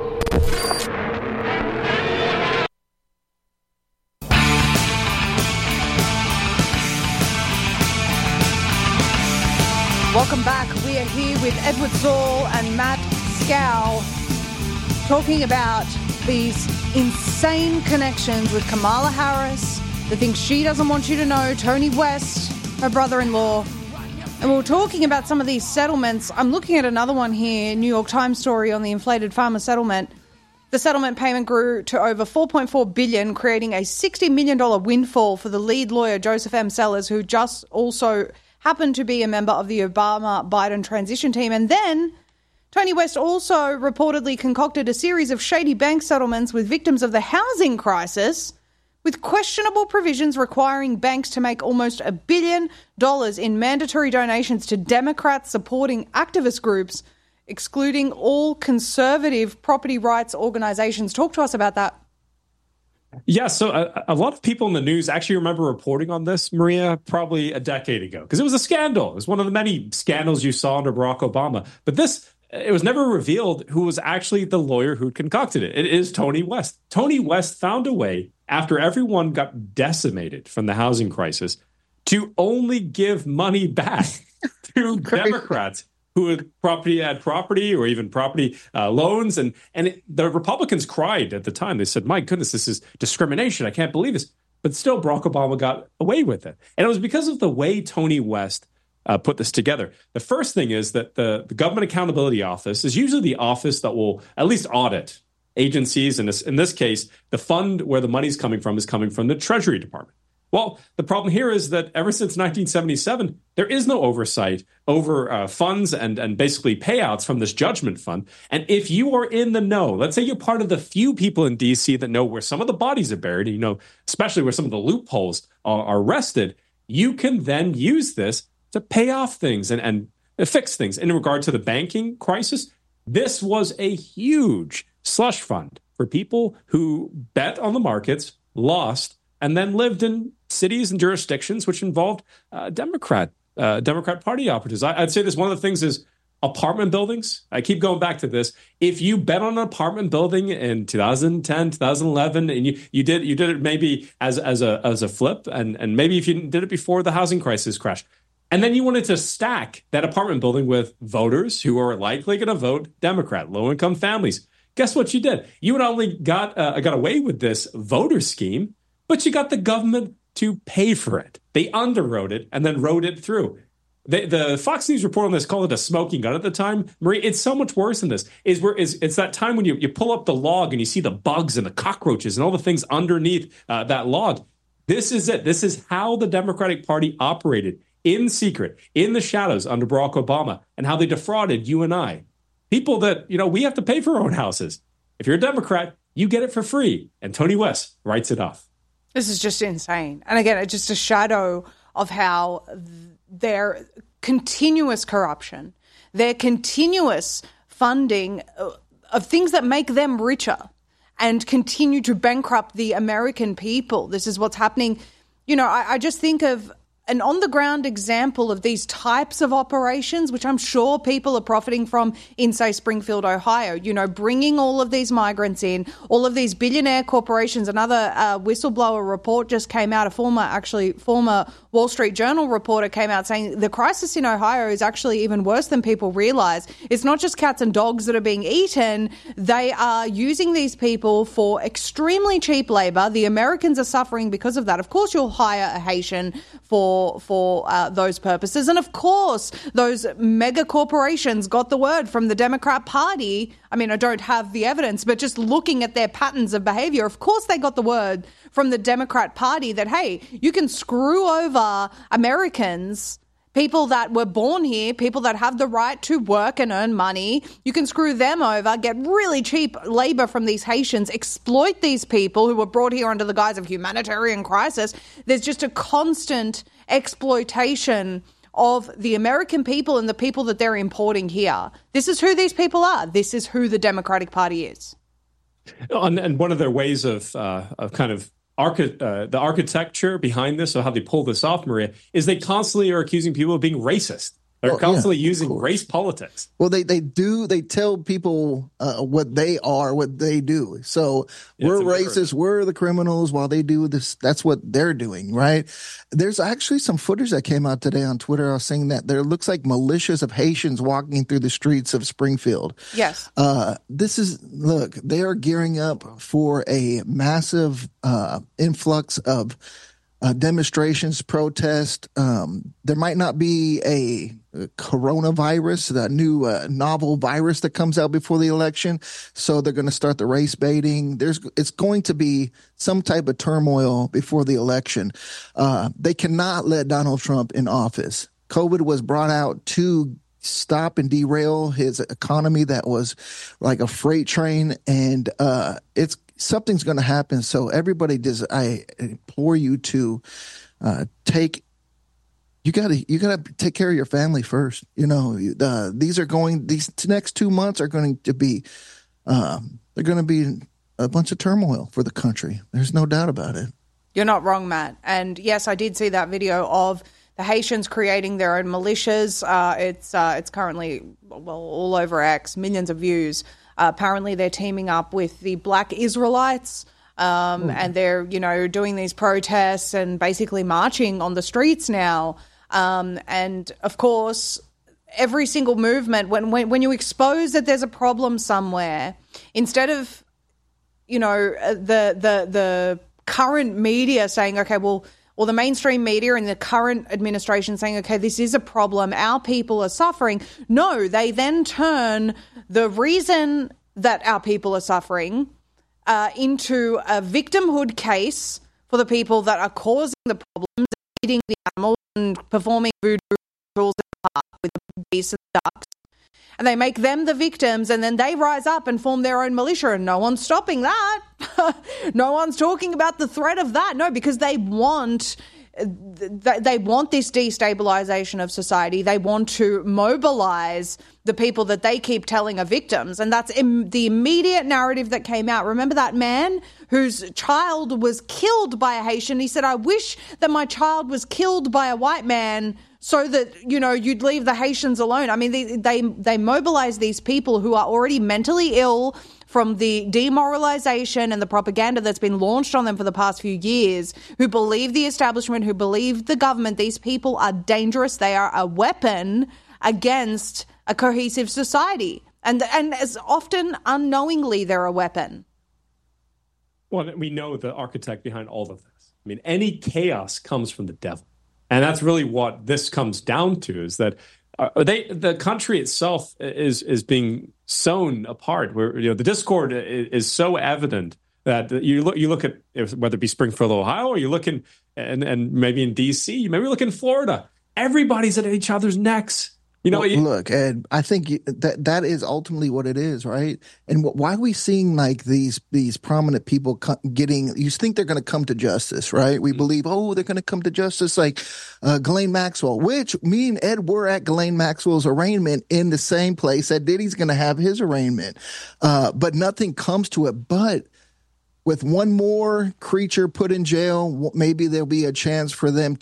Welcome back. We are here with Edward Zoll and Matt Scow talking about these insane connections with Kamala Harris, the things she doesn't want you to know, Tony West, her brother-in-law. And we were talking about some of these settlements. I'm looking at another one here, New York Times story on the inflated farmer settlement. The settlement payment grew to over $4.4 billion, creating a $60 million windfall for the lead lawyer, Joseph M. Sellers, who just also happened to be a member of the Obama-Biden transition team. And then Tony West also reportedly concocted a series of shady bank settlements with victims of the housing crisis, with questionable provisions requiring banks to make almost $1 billion in mandatory donations to Democrats supporting activist groups, excluding all conservative property rights organizations. Talk to us about that. Yeah, so a lot of people in the news actually remember reporting on this, Maria, probably a decade ago, because it was a scandal. It was one of the many scandals you saw under Barack Obama. But it was never revealed who was actually the lawyer who concocted it. It is Tony West. Tony West found a way, after everyone got decimated from the housing crisis, to only give money back to Democrats who had property or even property loans. And the Republicans cried at the time. They said, my goodness, this is discrimination. I can't believe this. But still, Barack Obama got away with it. And it was because of the way Tony West put this together. The first thing is that the Government Accountability Office is usually the office that will at least audit agencies. And in this case, the fund where the money's coming from is coming from the Treasury Department. Well, the problem here is that ever since 1977, there is no oversight over funds and basically payouts from this judgment fund. And if you are in the know, let's say you're part of the few people in D.C. that know where some of the bodies are buried, you know, especially where some of the loopholes are rested, you can then use this to pay off things and fix things. In regard to the banking crisis, this was a huge slush fund for people who bet on the markets, lost, and then lived in cities and jurisdictions which involved Democrat Party operatives. I'd say this, one of the things is apartment buildings. I keep going back to this. If you bet on an apartment building in 2010, 2011, and you did it maybe as a flip, and maybe if you did it before the housing crisis crash, and then you wanted to stack that apartment building with voters who are likely going to vote Democrat, low-income families, guess what you did? You not only got away with this voter scheme, but you got the government to pay for it. They underwrote it and then wrote it through. The Fox News report on this called it a smoking gun at the time. Marie, it's so much worse than this. It's that time when you pull up the log and you see the bugs and the cockroaches and all the things underneath that log. This is it. This is how the Democratic Party operated in secret, in the shadows under Barack Obama, and how they defrauded you and I. People that, we have to pay for our own houses. If you're a Democrat, you get it for free. And Tony West writes it off. This is just insane. And again, it's just a shadow of how their continuous corruption, their continuous funding of things that make them richer and continue to bankrupt the American people. This is what's happening. I just think of an on-the-ground example of these types of operations, which I'm sure people are profiting from in, say, Springfield, Ohio, bringing all of these migrants in, all of these billionaire corporations. Another whistleblower report just came out, a former Wall Street Journal reporter came out saying the crisis in Ohio is actually even worse than people realize. It's not just cats and dogs that are being eaten. They are using these people for extremely cheap labor. The Americans are suffering because of that. Of course, you'll hire a Haitian for those purposes. And of course, those mega corporations got the word from the Democrat Party. I mean, I don't have the evidence, but just looking at their patterns of behavior, of course they got the word from the Democrat Party that, hey, you can screw over Americans, people that were born here, people that have the right to work and earn money. You can screw them over, get really cheap labor from these Haitians, exploit these people who were brought here under the guise of humanitarian crisis. There's just a constant exploitation of the American people and the people that they're importing here. This is who these people are. This is who the Democratic Party is. And one of their ways of kind of the architecture behind this, or how they pull this off, Maria, is they constantly are accusing people of being racist. They're constantly using race politics. Well, they tell people what they are, what they do. So we're racist, we're the criminals while they do this. That's what they're doing, right? There's actually some footage that came out today on Twitter. I was saying that there looks like militias of Haitians walking through the streets of Springfield. Yes. They are gearing up for a massive influx of demonstrations, protests. There might not be a coronavirus, the new novel virus that comes out before the election. So they're going to start the race baiting. It's going to be some type of turmoil before the election. They cannot let Donald Trump in office. COVID was brought out to stop and derail his economy that was like a freight train. And something's going to happen. So everybody, I implore you to you got to take care of your family first. These next 2 months are going to be, they're going to be a bunch of turmoil for the country. There's no doubt about it. You're not wrong, Matt. And yes, I did see that video of the Haitians creating their own militias. It's currently all over X, millions of views. Apparently, they're teaming up with the Black Israelites, and they're doing these protests and basically marching on the streets now. And of course, every single movement, when you expose that there's a problem somewhere, instead of the current media saying, okay, well, or the mainstream media and the current administration saying, okay, this is a problem, our people are suffering. No, they then turn the reason that our people are suffering into a victimhood case for the people that are causing the problems, eating the animals and performing voodoo rituals in the park with the geese and the ducks. And they make them the victims, and then they rise up and form their own militia, and no one's stopping that. No one's talking about the threat of that. No, because they want this destabilization of society. They want to mobilize the people that they keep telling are victims. And that's the immediate narrative that came out. Remember that man whose child was killed by a Haitian? He said, I wish that my child was killed by a white man so that, you'd leave the Haitians alone. I mean, they mobilize these people who are already mentally ill from the demoralization and the propaganda that's been launched on them for the past few years, who believe the establishment, who believe the government. These people are dangerous. They are a weapon against a cohesive society. And as often unknowingly, they're a weapon. Well, we know the architect behind all of this. I mean, any chaos comes from the devil. And that's really what this comes down to, is that the country itself is being sewn apart. Where the discord is so evident that you look at whether it be Springfield, Ohio, or you look in and maybe in DC, maybe look in Florida. Everybody's at each other's necks. Look, Ed, I think that is ultimately what it is, right? And why are we seeing like these prominent people you think they're going to come to justice, right? We believe, they're going to come to justice, like Ghislaine Maxwell, which me and Ed were at Ghislaine Maxwell's arraignment in the same place that Diddy's going to have his arraignment. But nothing comes to it. But with one more creature put in jail, maybe there'll be a chance for them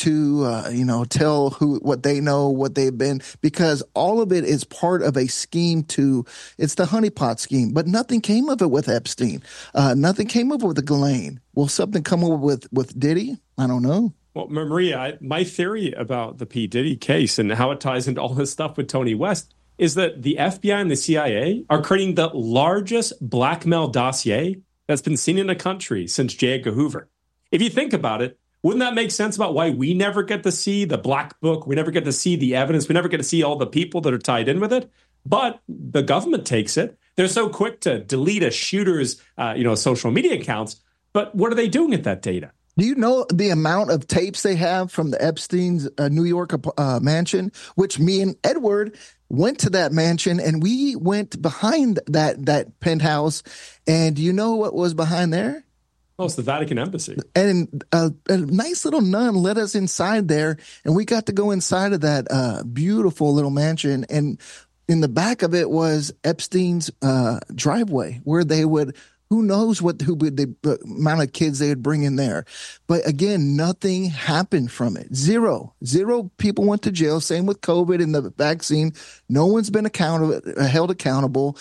to, tell what they know, what they've been, because all of it is part of a scheme it's the honeypot scheme. But nothing came of it with Epstein. Nothing came of it with Ghislaine. Will something come over with Diddy? I don't know. Well, Maria, my theory about the P. Diddy case and how it ties into all this stuff with Tony West is that the FBI and the CIA are creating the largest blackmail dossier that's been seen in the country since J. Edgar Hoover. If you think about it, wouldn't that make sense about why we never get to see the black book? We never get to see the evidence. We never get to see all the people that are tied in with it. But the government takes it. They're so quick to delete a shooter's, social media accounts. But what are they doing with that data? Do you know the amount of tapes they have from the Epstein's New York mansion, which me and Edward went to that mansion, and we went behind that penthouse. And do you know what was behind there? Oh, it's the Vatican Embassy. And a nice little nun led us inside there, and we got to go inside of that beautiful little mansion. And in the back of it was Epstein's driveway, where they would Who knows the amount of kids they would bring in there. But again, nothing happened from it. Zero people went to jail. Same with COVID and the vaccine. No one's been held accountable.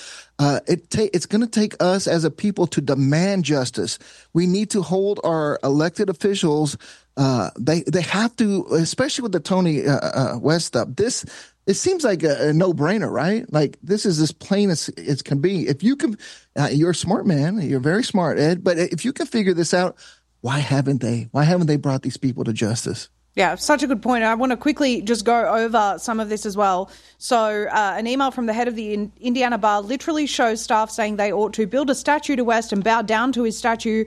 It's going to take us as a people to demand justice. We need to hold our elected officials. They have to, especially with the Tony West stuff. It seems like a no-brainer, right? Like, this is as plain as it can be. If you can, you're a smart man. You're very smart, Ed. But if you can figure this out, why haven't they? Why haven't they brought these people to justice? Yeah, such a good point. I want to quickly just go over some of this as well. So an email from the head of the Indiana Bar literally shows staff saying they ought to build a statue to West and bow down to his statue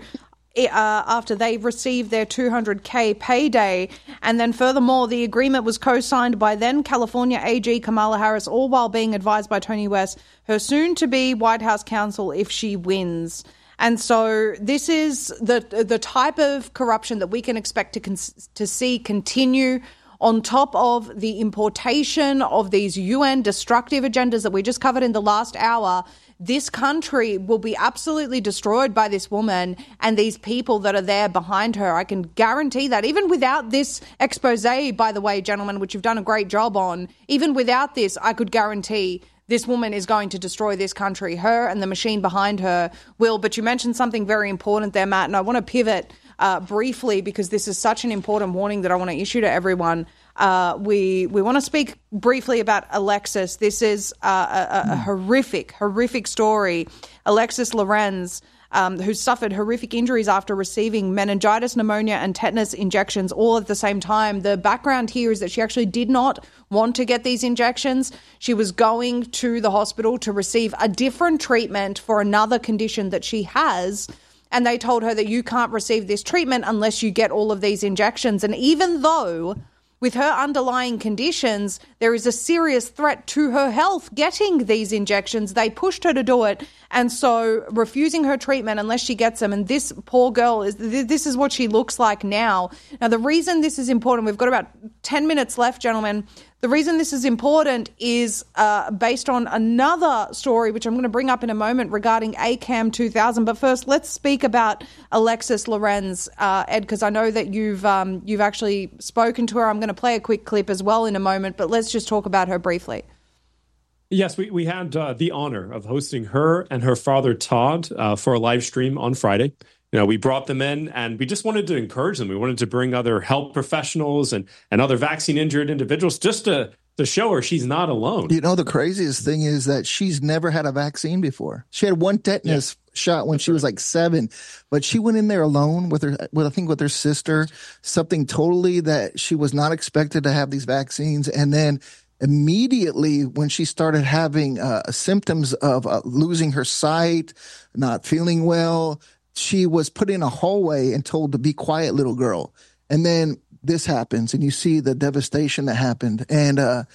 after they received their $200K payday. And then furthermore, the agreement was co-signed by then California AG Kamala Harris, all while being advised by Tony West, her soon-to-be White House counsel, if she wins. And so this is the type of corruption that we can expect to see continue on top of the importation of these UN destructive agendas that we just covered in the last hour. This country will be absolutely destroyed by this woman and these people that are there behind her. I can guarantee that. Even without this expose, by the way, gentlemen, which you've done a great job on, even without this, I could guarantee this woman is going to destroy this country. Her and the machine behind her will. But you mentioned something very important there, Matt, and I want to pivot briefly because this is such an important warning that I want to issue to everyone. We want to speak briefly about Alexis. This is a horrific story. Alexis Lorenz who suffered horrific injuries after receiving meningitis, pneumonia, and tetanus injections all at the same time. The background here is that she actually did not want to get these injections. She was going to the hospital to receive a different treatment for another condition that she has. And they told her that you can't receive this treatment unless you get all of these injections. And even though with her underlying conditions, there is a serious threat to her health getting these injections, they pushed her to do it. And so refusing her treatment unless she gets them. And this poor girl, this is what she looks like now. Now, the reason this is important, we've got about 10 minutes left, gentlemen. The reason this is important is based on another story, which I'm going to bring up in a moment regarding ACAM 2000. But first, let's speak about Alexis Lorenz, Ed, because I know that you've actually spoken to her. I'm going to play a quick clip as well in a moment, but let's just talk about her briefly. Yes, we had the honor of hosting her and her father, Todd, for a live stream on Friday. You know, we brought them in and we just wanted to encourage them. We wanted to bring other health professionals and other vaccine-injured individuals just to show her she's not alone. You know, the craziest thing is that she's never had a vaccine before. She had one tetanus shot when she was like 7, but she went in there alone with her sister, something totally that she was not expected to have these vaccines. And then immediately when she started having symptoms of losing her sight, not feeling well, she was put in a hallway and told to be quiet, little girl. And then this happens and you see the devastation that happened. And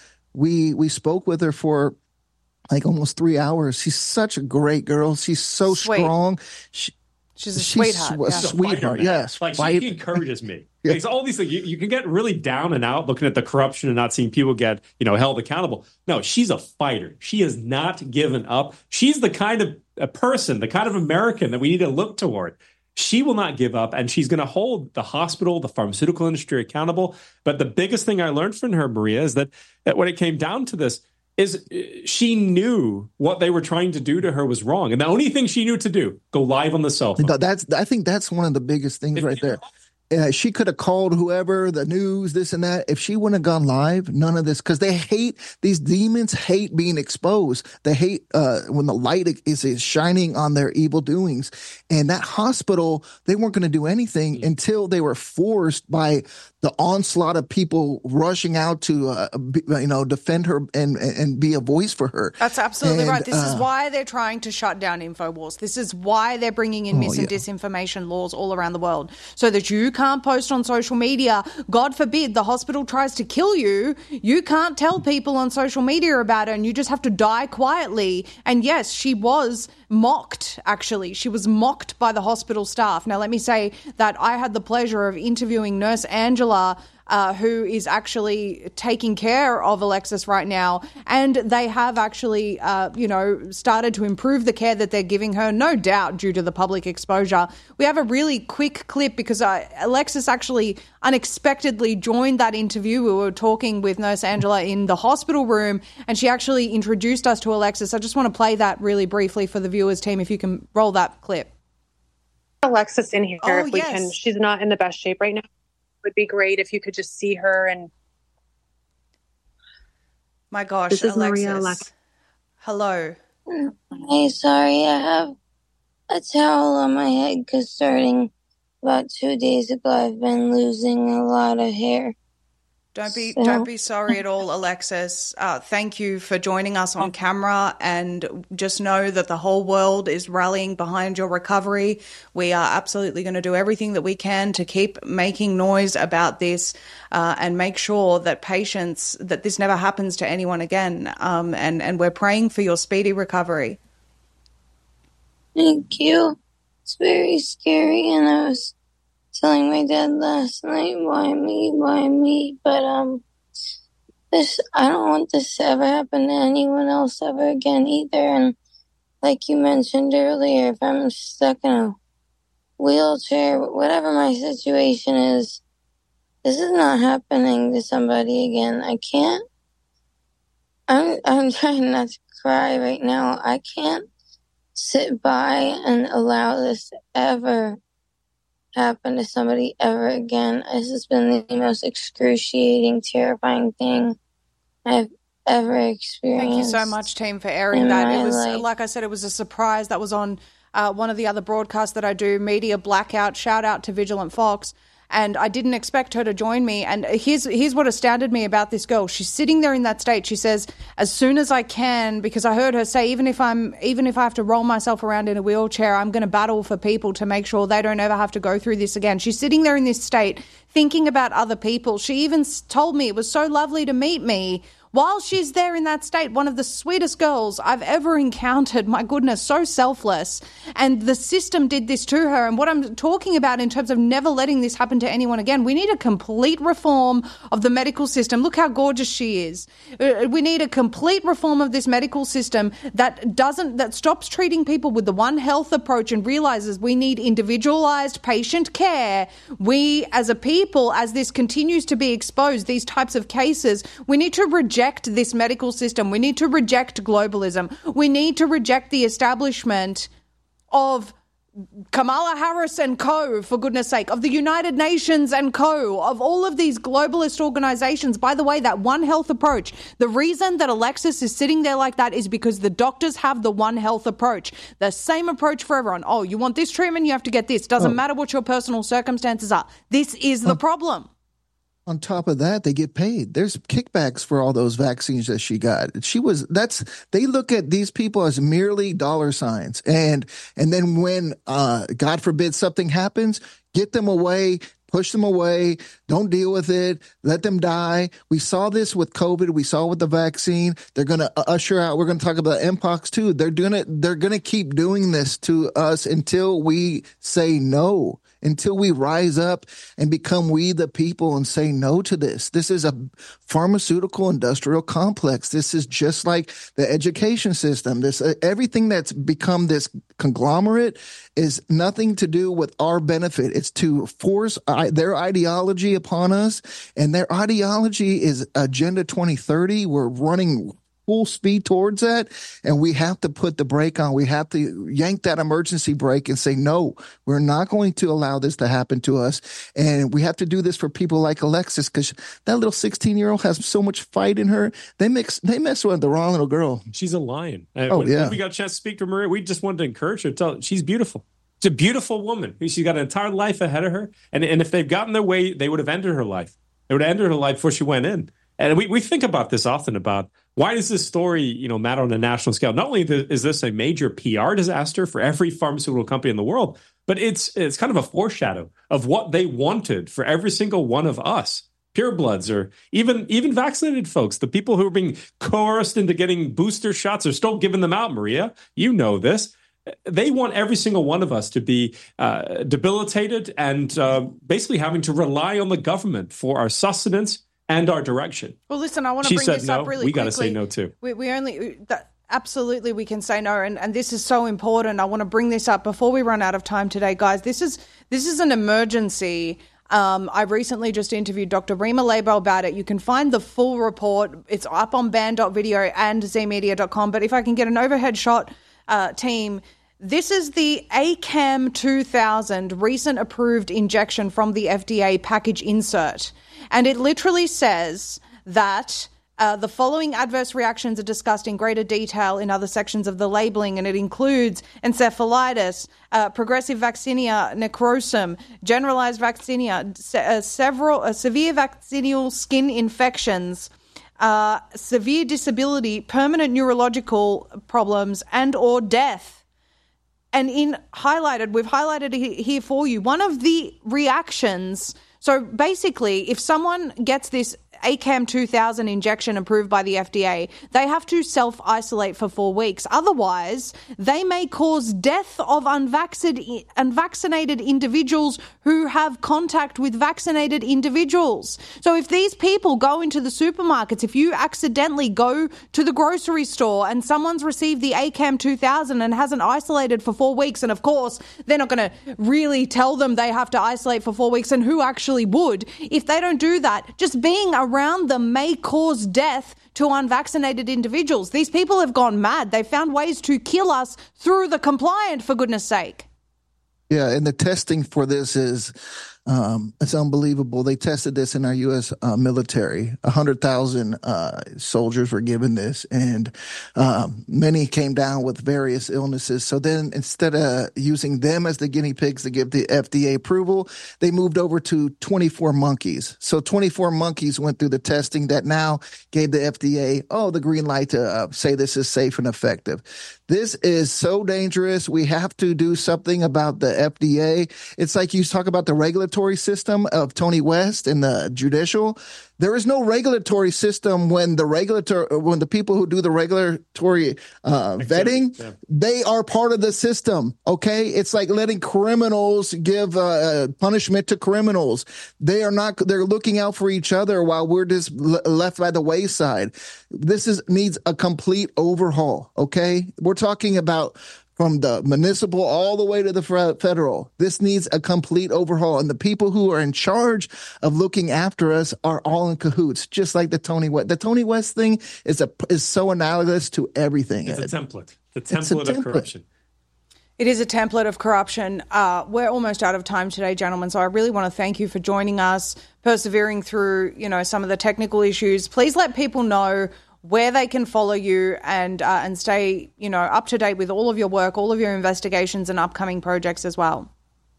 we spoke with her for like almost 3 hours. She's such a great girl. She's so strong. She's a sweetheart. A sweetheart, yes. Like she encourages me. Yeah. It's all these things. You can get really down and out looking at the corruption and not seeing people get, held accountable. No, she's a fighter. She has not given up. She's the kind of a person, the kind of American that we need to look toward. She will not give up, and she's going to hold the hospital, the pharmaceutical industry accountable. But the biggest thing I learned from her, Maria, is that when it came down to this, is she knew what they were trying to do to her was wrong. And the only thing she knew to do, go live on the cell phone. I think that's one of the biggest things right there. She could have called whoever, the news, this and that. If she wouldn't have gone live, none of this, because these demons hate being exposed. They hate when the light is shining on their evil doings. And that hospital, they weren't going to do anything until they were forced by the onslaught of people rushing out to, defend her and be a voice for her. That's absolutely right. This is why they're trying to shut down InfoWars. This is why they're bringing in disinformation laws all around the world, so that you can't post on social media. God forbid the hospital tries to kill you. You can't tell people on social media about it, and you just have to die quietly. And yes, she was mocked, actually. She was mocked by the hospital staff. Now, let me say that I had the pleasure of interviewing Nurse Angela, who is actually taking care of Alexis right now. And they have actually, started to improve the care that they're giving her, no doubt due to the public exposure. We have a really quick clip because Alexis actually unexpectedly joined that interview. We were talking with Nurse Angela in the hospital room, and she actually introduced us to Alexis. I just want to play that really briefly for the viewers team, if you can roll that clip. Alexis in here if we can. She's not in the best shape right now. Would be great if you could just see her. And my gosh, this is Alexis. Maria Hello. Hey, sorry, I have a towel on my head because starting about 2 days ago, I've been losing a lot of hair. Don't be sorry at all, Alexis. Thank you for joining us on camera, and just know that the whole world is rallying behind your recovery. We are absolutely going to do everything that we can to keep making noise about this and make sure that that this never happens to anyone again. And we're praying for your speedy recovery. Thank you. It's very scary, and I was telling my dad last night, why me? But I don't want this to ever happen to anyone else ever again either. And like you mentioned earlier, if I'm stuck in a wheelchair, whatever my situation is, this is not happening to somebody again. I can't. I'm trying not to cry right now. I can't sit by and allow this to ever happen to somebody ever again. This has been the most excruciating, terrifying thing I've ever experienced. Thank you so much, team, for airing that. It was, like I said, it was a surprise. That was on one of the other broadcasts that I do, Media Blackout, shout out to Vigilant Fox. And I didn't expect her to join me. And here's what astounded me about this girl. She's sitting there in that state. She says, as soon as I can, because I heard her say, even if I have to roll myself around in a wheelchair, I'm going to battle for people to make sure they don't ever have to go through this again. She's sitting there in this state thinking about other people. She even told me it was so lovely to meet me while she's there in that state. One of the sweetest girls I've ever encountered. My goodness, so selfless. And the system did this to her. And what I'm talking about in terms of never letting this happen to anyone again, we need a complete reform of the medical system. Look how gorgeous she is. We need a complete reform of this medical system that stops treating people with the One Health approach and realizes we need individualized patient care. We as a people, as this continues to be exposed, these types of cases, we need to reject this medical system. We need to reject globalism. We need to reject the establishment of Kamala Harris and co, for goodness sake, of the United Nations and co, of all of these globalist organizations. By the way, that One Health approach, the reason that Alexis is sitting there like that is because the doctors have the One Health approach, the same approach for everyone. Oh, you want this treatment, you have to get this. Doesn't matter what your personal circumstances are. This is the problem. On top of that, they get paid. There's kickbacks for all those vaccines that she got. They look at these people as merely dollar signs. And then when, God forbid, something happens, get them away, push them away, don't deal with it, let them die. We saw this with COVID. We saw with the vaccine. They're going to usher out, we're going to talk about Mpox too. They're going to keep doing this to us until we say no. Until we rise up and become we the people and say no to this. This is a pharmaceutical industrial complex. This is just like the education system. This everything that's become this conglomerate is nothing to do with our benefit. It's to force their ideology upon us, and their ideology is Agenda 2030. We're running full speed towards that, and we have to put the brake on. We have to yank that emergency brake and say, no, we're not going to allow this to happen to us. And we have to do this for people like Alexis, because that little 16-year-old has so much fight in her. They mess with the wrong little girl. She's a lion. When we got a chance to speak to Maria, we just wanted to encourage her. Tell her she's beautiful. She's a beautiful woman. She's got an entire life ahead of her. And if they've gotten their way, they would have ended her life. They would have ended her life before she went in. And we think about this often, about why does this story, matter on a national scale? Not only is this a major PR disaster for every pharmaceutical company in the world, but it's kind of a foreshadow of what they wanted for every single one of us, purebloods, or even vaccinated folks. The people who are being coerced into getting booster shots are still giving them out, Maria. You know this. They want every single one of us to be debilitated and basically having to rely on the government for our sustenance and our direction. Well, listen, I want to bring this up really quickly. We got to say no too. Absolutely, we can say no, and this is so important. I want to bring this up before we run out of time today, guys. This is an emergency. I recently just interviewed Dr. Rima Labo about it. You can find the full report. It's up on band.video and zmedia.com. But if I can get an overhead shot, team. This is the ACAM 2000 recent approved injection from the FDA package insert. And it literally says that the following adverse reactions are discussed in greater detail in other sections of the labeling, and it includes encephalitis, progressive vaccinia necrosum, generalized vaccinia, severe vaccinal skin infections, severe disability, permanent neurological problems, and or death. And we've highlighted it here for you. One of the reactions, so basically, if someone gets this ACAM 2000 injection approved by the FDA, they have to self-isolate for 4 weeks. Otherwise, they may cause death of unvaccinated individuals who have contact with vaccinated individuals. So if these people go into the supermarkets, if you accidentally go to the grocery store and someone's received the ACAM 2000 and hasn't isolated for 4 weeks, and of course, they're not going to really tell them they have to isolate for 4 weeks, and who actually would? If they don't do that, just being around them may cause death to unvaccinated individuals. These people have gone mad. They've found ways to kill us through the compliant, for goodness sake. Yeah, and the testing for this is It's unbelievable. They tested this in our U.S. Military. 100,000 soldiers were given this, and many came down with various illnesses. So then instead of using them as the guinea pigs to give the FDA approval, they moved over to 24 monkeys. So 24 monkeys went through the testing that now gave the FDA, the green light to say this is safe and effective. This is so dangerous. We have to do something about the FDA. It's like you talk about the regulatory system of Tony West and the judicial. There is no regulatory system when the people who do the regulatory vetting, they are part of the system. Okay, it's like letting criminals give punishment to criminals. They're looking out for each other while we're just left by the wayside. This needs a complete overhaul. Okay, we're talking about from the municipal all the way to the federal. This needs a complete overhaul. And the people who are in charge of looking after us are all in cahoots, just like the Tony West. The Tony West thing is so analogous to everything. It's a template. It's a template of corruption. It is a template of corruption. We're almost out of time today, gentlemen, so I really want to thank you for joining us, persevering through, some of the technical issues. Please let people know where they can follow you and stay, up to date with all of your work, all of your investigations and upcoming projects as well.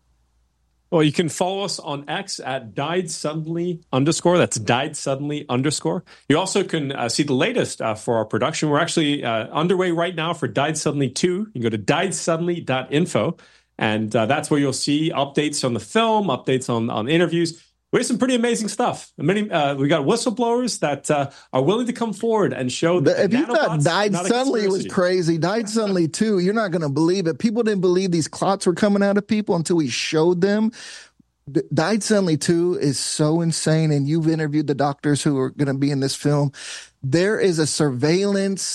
Well, you can follow us on X at @DiedSuddenly_. That's @DiedSuddenly_. You also can see the latest for our production. We're actually underway right now for Died Suddenly 2. You can go to diedsuddenly.info, and that's where you'll see updates on the film, updates on interviews. We have some pretty amazing stuff. We got whistleblowers that are willing to come forward and show that if you thought Died Suddenly was crazy, Died Suddenly 2, you're not going to believe it. People didn't believe these clots were coming out of people until we showed them. Died Suddenly 2 is so insane, and you've interviewed the doctors who are going to be in this film. There is a surveillance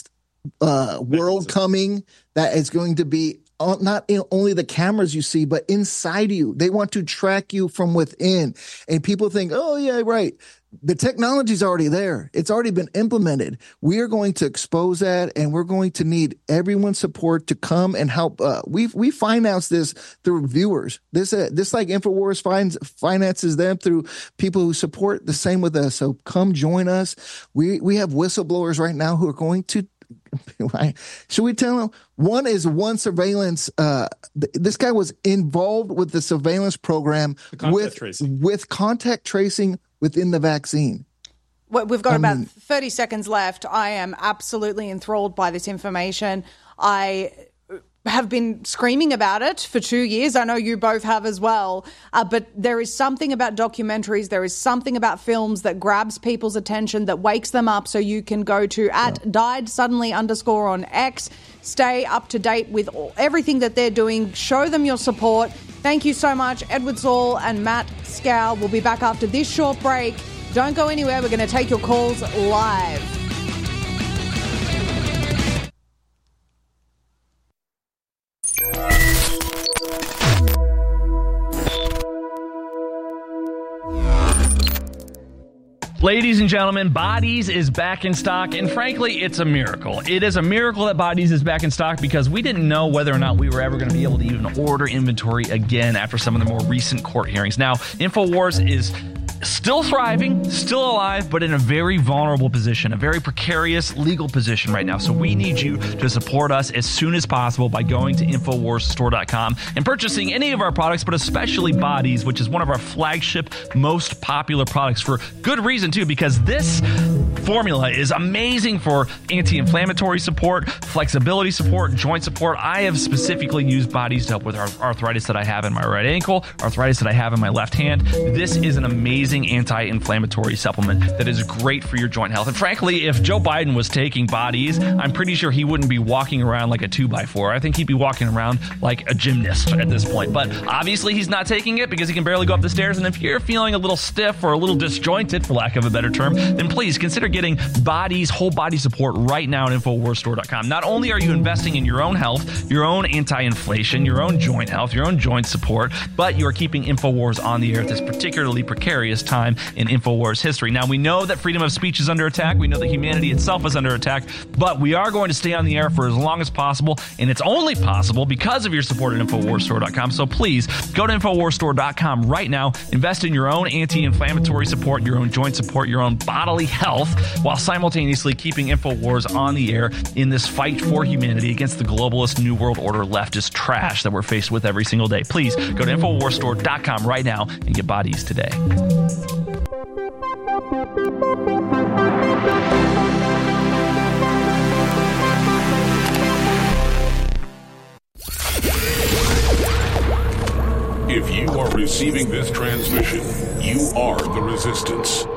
world coming that is going to be not only the cameras you see, but inside you. They want to track you from within. And people think, oh, yeah, right. The technology's already there. It's already been implemented. We are going to expose that, and we're going to need everyone's support to come and help. We finance this through viewers. This like InfoWars finances them through people who support the same with us. So come join us. We have whistleblowers right now who are going to. Should we tell them? One surveillance. This guy was involved with the surveillance program with contact tracing within the vaccine. Well, we've got about 30 seconds left. I am absolutely enthralled by this information. I have been screaming about it for 2 years. I know you both have as well. But there is something about documentaries, there is something about films that grabs people's attention, that wakes them up. So you can go to @DiedSuddenly_ on X. Stay up to date with everything that they're doing. Show them your support. Thank you so much. Edward Zoll and Matt Scow will be back after this short break. Don't go anywhere. We're going to take your calls live. Ladies and gentlemen, Bodies is back in stock, and frankly, it's a miracle. It is a miracle that Bodies is back in stock because we didn't know whether or not we were ever going to be able to even order inventory again after some of the more recent court hearings. Now, InfoWars is still thriving, still alive, but in a very vulnerable position, a very precarious legal position right now. So we need you to support us as soon as possible by going to InfoWarsStore.com and purchasing any of our products, but especially Bodies, which is one of our flagship, most popular products for good reason too, because this formula is amazing for anti-inflammatory support, flexibility support, joint support. I have specifically used Bodies to help with arthritis that I have in my right ankle, arthritis that I have in my left hand. This is an amazing anti-inflammatory supplement that is great for your joint health. And frankly, if Joe Biden was taking Bodies, I'm pretty sure he wouldn't be walking around like a 2x4. I think he'd be walking around like a gymnast at this point. But obviously he's not taking it because he can barely go up the stairs. And if you're feeling a little stiff or a little disjointed, for lack of a better term, then please consider getting Body's whole body support right now at InfoWarsStore.com. Not only are you investing in your own health, your own anti-inflation, your own joint health, your own joint support, but you are keeping InfoWars on the air at this particularly precarious time in InfoWars history. Now, we know that freedom of speech is under attack. We know that humanity itself is under attack, but we are going to stay on the air for as long as possible, and it's only possible because of your support at InfoWarsStore.com. So please go to InfoWarsStore.com right now. Invest in your own anti-inflammatory support, your own joint support, your own bodily health, while simultaneously keeping InfoWars on the air in this fight for humanity against the globalist New World Order leftist trash that we're faced with every single day. Please go to InfoWarsStore.com right now and get Bodies today. If you are receiving this transmission, you are the resistance.